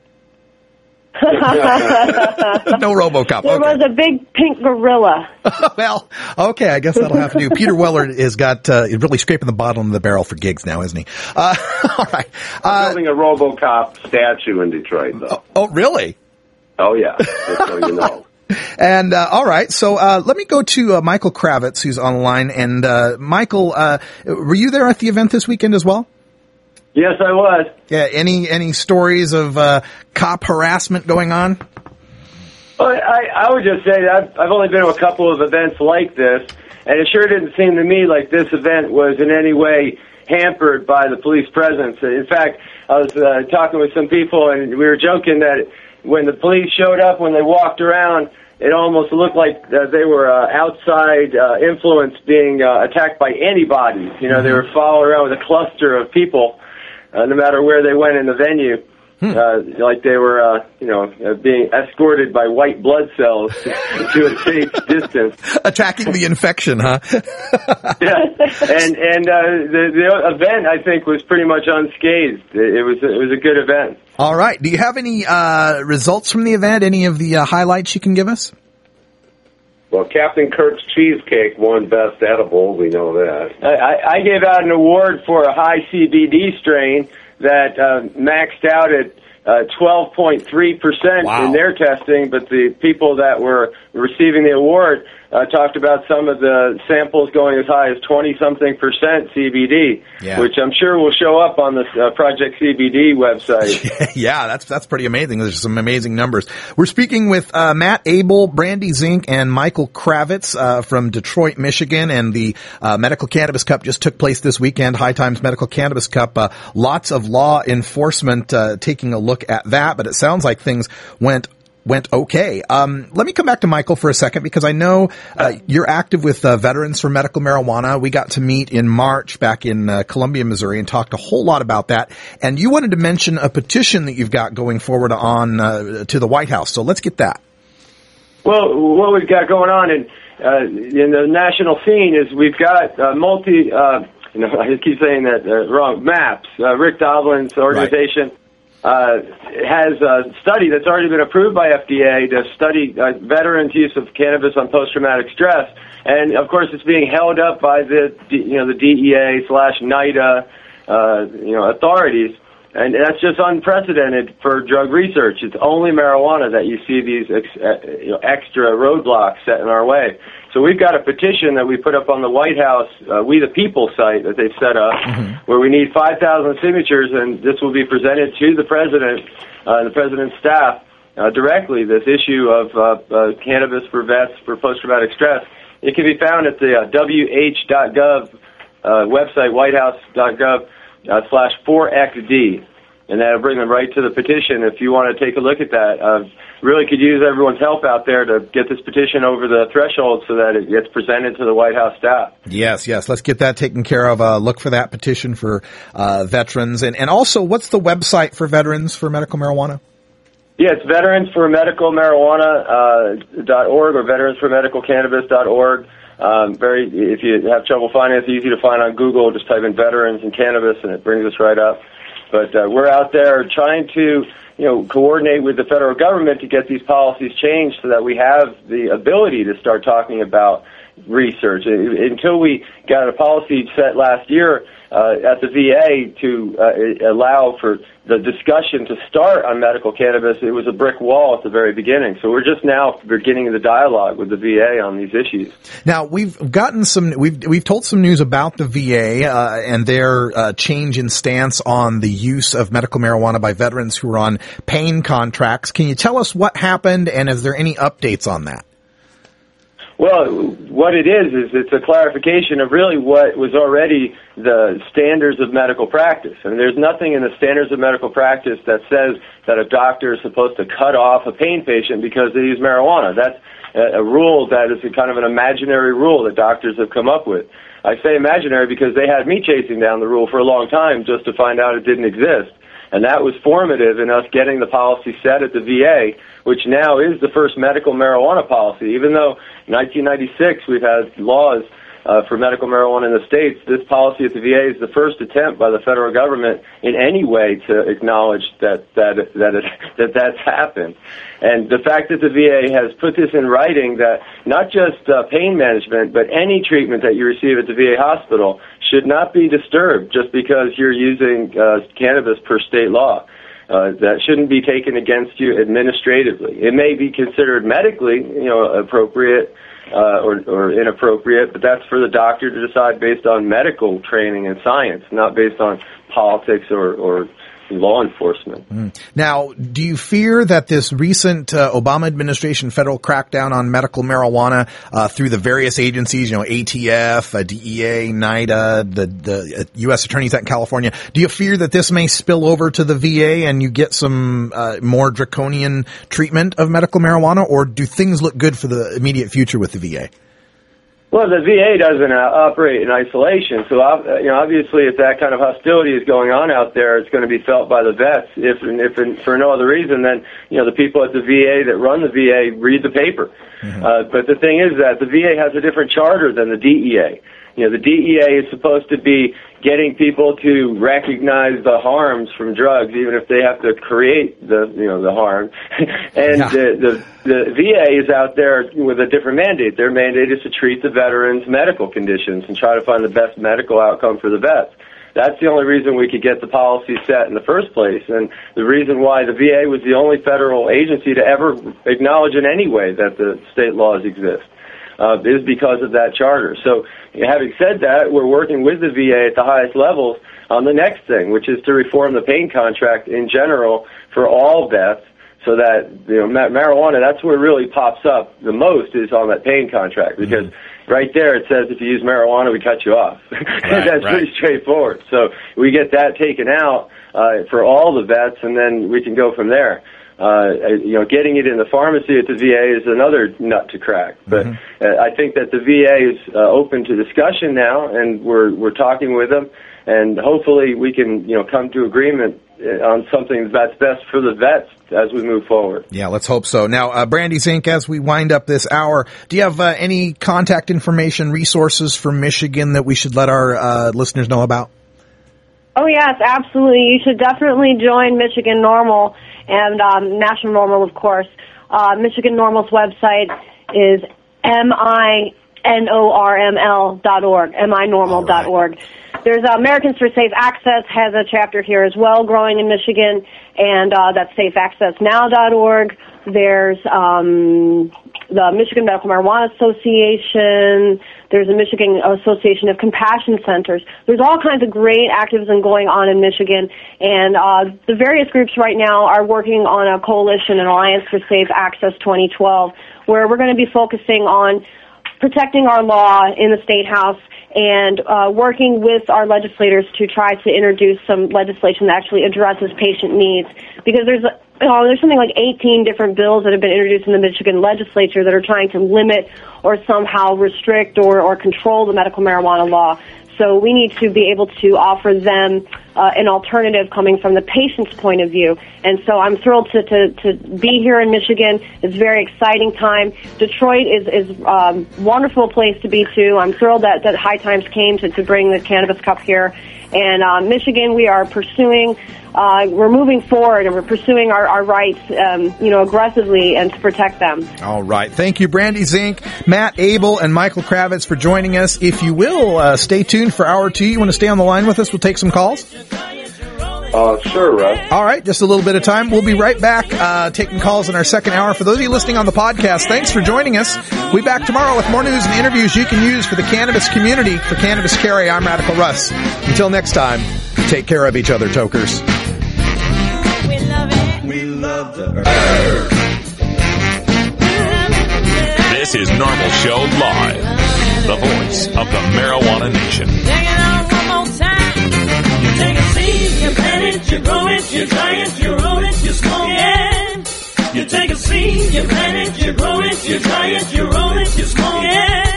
No RoboCop. There okay. was a big pink gorilla. Well, okay, I guess that'll have to do. Peter Weller has got uh, really scraping the bottom of the barrel for gigs now, isn't he? Uh, all right. Uh, building a RoboCop statue in Detroit, though. Oh, oh really? Oh, yeah. Just so you know. And, uh, all right, so, uh, let me go to, uh, Michael Kravitz, who's online. And, uh, Michael, uh, were you there at the event this weekend as well? Yes, I was. Yeah, any, any stories of, uh, cop harassment going on? Well, I, I would just say that I've, I've only been to a couple of events like this, and it sure didn't seem to me like this event was in any way hampered by the police presence. In fact, I was, uh, talking with some people, and we were joking that when the police showed up, when they walked around, it almost looked like uh, they were uh, outside uh, influence being uh, attacked by antibodies. You know, mm-hmm. They were following around with a cluster of people, uh, no matter where they went in the venue. Hmm. Uh, like they were, uh, you know, uh, being escorted by white blood cells to a safe distance. Attacking the infection, huh? Yeah, and and uh, the, the event, I think, was pretty much unscathed. It, it was it was a good event. All right. Do you have any uh, results from the event? Any of the uh, highlights you can give us? Well, Captain Kirk's cheesecake won Best Edible. We know that. I, I gave out an award for a high C B D strain that uh, maxed out at uh, twelve point three percent wow. in their testing, but the people that were receiving the award uh, talked about some of the samples going as high as twenty-something percent C B D, yeah. which I'm sure will show up on the uh, Project C B D website. Yeah, that's that's pretty amazing. There's some amazing numbers. We're speaking with uh, Matt Abel, Brandy Zink, and Michael Kravitz uh, from Detroit, Michigan, and the uh, Medical Cannabis Cup just took place this weekend, High Times Medical Cannabis Cup. Uh, lots of law enforcement uh, taking a look at that, but it sounds like things went went okay. Um, let me come back to Michael for a second, because I know uh, you're active with uh, Veterans for Medical Marijuana. We got to meet in March back in uh, Columbia, Missouri, and talked a whole lot about that. And you wanted to mention a petition that you've got going forward on uh, to the White House. So let's get that. Well, what we've got going on in uh, in the national scene is we've got uh, multi. Uh, you know, I keep saying that uh, wrong. MAPS, uh, Rick Dovlin's organization. Right. Uh, has a study that's already been approved by F D A to study uh, veterans' use of cannabis on post-traumatic stress, and of course it's being held up by the you know the D E A slash NIDA uh, you know authorities, and that's just unprecedented for drug research. It's only marijuana that you see these ex- uh, you know, extra roadblocks set in our way. So we've got a petition that we put up on the White House, uh, We the People site that they've set up, mm-hmm. where we need five thousand signatures, and this will be presented to the President uh, and the President's staff uh, directly, this issue of uh, uh, cannabis for vets for post-traumatic stress. It can be found at the uh, W H dot gov uh, website, whitehouse dot gov uh, slash four X D. And that'll bring them right to the petition. If you want to take a look at that, uh, really could use everyone's help out there to get this petition over the threshold so that it gets presented to the White House staff. Yes, yes. Let's get that taken care of. Uh, look for that petition for uh, veterans. And, and also, what's the website for Veterans for Medical Marijuana? Yeah, it's veterans for medical marijuana dot org or veterans for medical cannabis dot org. Um, very, if you have trouble finding it, it's easy to find on Google. Just type in veterans and cannabis, and it brings us right up. But uh, we're out there trying to, you know, coordinate with the federal government to get these policies changed so that we have the ability to start talking about research. Until we got a policy set last year uh, at the V A to uh, allow for the discussion to start on medical cannabis, it was a brick wall at the very beginning. So we're just now beginning the dialogue with the V A on these issues. Now, we've gotten some, we've we've told some news about the V A uh, and their uh, change in stance on the use of medical marijuana by veterans who are on pain contracts. Can you tell us what happened, and is there any updates on that? Well, what it is, is it's a clarification of really what was already the standards of medical practice. And there's nothing in the standards of medical practice that says that a doctor is supposed to cut off a pain patient because they use marijuana. That's a, a rule that is a kind of an imaginary rule that doctors have come up with. I say imaginary because they had me chasing down the rule for a long time just to find out it didn't exist. And that was formative in us getting the policy set at the V A, which now is the first medical marijuana policy. Even though in nineteen ninety-six we've had laws uh, for medical marijuana in the states, this policy at the V A is the first attempt by the federal government in any way to acknowledge that that that it, that that's happened. And the fact that the V A has put this in writing, that not just uh, pain management, but any treatment that you receive at the V A hospital should not be disturbed just because you're using uh, cannabis per state law. Uh, that shouldn't be taken against you administratively. It may be considered medically, you know, appropriate uh, or, or inappropriate, but that's for the doctor to decide based on medical training and science, not based on politics or, or law enforcement. Mm. Now, do you fear that this recent uh, Obama administration federal crackdown on medical marijuana uh, through the various agencies, you know, A T F, uh, D E A, NIDA, the, the uh, U S attorneys out in California, do you fear that this may spill over to the V A and you get some uh, more draconian treatment of medical marijuana, or do things look good for the immediate future with the V A? Well, the V A doesn't uh, operate in isolation, so uh, you know, obviously, if that kind of hostility is going on out there, it's going to be felt by the vets. If, if for no other reason than, you know, the people at the V A that run the V A read the paper. Mm-hmm. Uh, but the thing is that the V A has a different charter than the D E A. You know, the D E A is supposed to be getting people to recognize the harms from drugs, even if they have to create the, you know, the harm. and yeah. the, the the V A is out there with a different mandate. Their mandate is to treat the veterans' medical conditions and try to find the best medical outcome for the vets. That's the only reason we could get the policy set in the first place, and the reason why the V A was the only federal agency to ever acknowledge in any way that the state laws exist. Uh, is because of that charter. So, having said that, we're working with the V A at the highest levels on the next thing, which is to reform the pain contract in general for all vets, so that, you know, ma- marijuana, that's where it really pops up the most, is on that pain contract, because mm-hmm. right there it says if you use marijuana, we cut you off. Right, that's right. Pretty straightforward. So we get that taken out uh, for all the vets, and then we can go from there. Uh, you know, getting it in the pharmacy at the V A is another nut to crack. But mm-hmm. uh, I think that the V A is uh, open to discussion now, and we're we're talking with them, and hopefully we can, you know, come to agreement on something that's best for the vets as we move forward. Yeah, let's hope so. Now, uh, Brandy Zink, as we wind up this hour, do you have uh, any contact information, resources from Michigan that we should let our uh, listeners know about? Oh, yes, absolutely. You should definitely join Michigan NORML and um, National NORML, of course. Uh, Michigan NORML's website is M I N O R M L dot org, M I normal dot org. There's uh, Americans for Safe Access has a chapter here as well growing in Michigan, and uh, that's safe access now dot org. There's um, the Michigan Medical Marijuana Association. There's the Michigan Association of Compassion Centers. There's all kinds of great activism going on in Michigan, and uh, the various groups right now are working on a coalition, an Alliance for Safe Access twenty twelve, where we're going to be focusing on protecting our law in the State House and uh, working with our legislators to try to introduce some legislation that actually addresses patient needs. Because there's a, you know, there's something like eighteen different bills that have been introduced in the Michigan legislature that are trying to limit or somehow restrict or, or control the medical marijuana law. So we need to be able to offer them uh, an alternative coming from the patient's point of view. And so I'm thrilled to, to, to be here in Michigan. It's a very exciting time. Detroit is is a um, wonderful place to be, too. I'm thrilled that, that High Times came to, to bring the Cannabis Cup here. And uh, Michigan, we are pursuing, uh, we're moving forward, and we're pursuing our, our rights, um, you know, aggressively and to protect them. All right. Thank you, Brandy Zink, Matt Abel, and Michael Kravitz for joining us. If you will, uh, stay tuned for hour two. You want to stay on the line with us? We'll take some calls. Uh, sure, Russ. All right, just a little bit of time. We'll be right back uh, taking calls in our second hour. For those of you listening on the podcast, thanks for joining us. We'll be back tomorrow with more news and interviews you can use for the cannabis community. For Cannabis Carry, I'm Radical Russ. Until next time, take care of each other, tokers. We love it. We love the earth. This is Normal Show Live, the voice of the Marijuana Nation. Take it out one more time. You take a seed, you plant it, you grow it, you dry it, you roll it, you smoke it. You take a seed, you plant it, you grow it, you dry it, you roll it, you smoke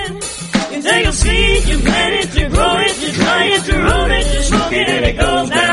it. You take a seed, you plant it, you grow it, you dry it, you roll it, you smoke it, and it goes down.